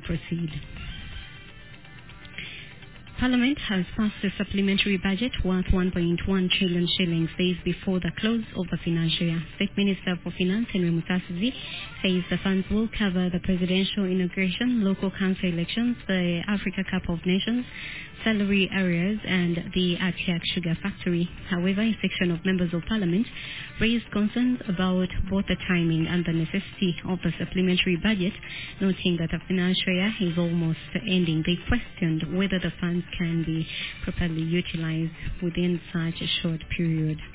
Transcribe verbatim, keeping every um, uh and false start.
proceed. Parliament has passed a supplementary budget worth one point one trillion shillings days before the close of the financial year. State Minister for Finance Henry Mutasizi says the funds will cover the presidential inauguration, local council elections, the Africa Cup of Nations, salary areas, and the Atiak Sugar Factory. However, a section of members of Parliament raised concerns about both the timing and the necessity of the supplementary budget, noting that the financial year is almost ending. They questioned whether the funds can be properly utilized within such a short period.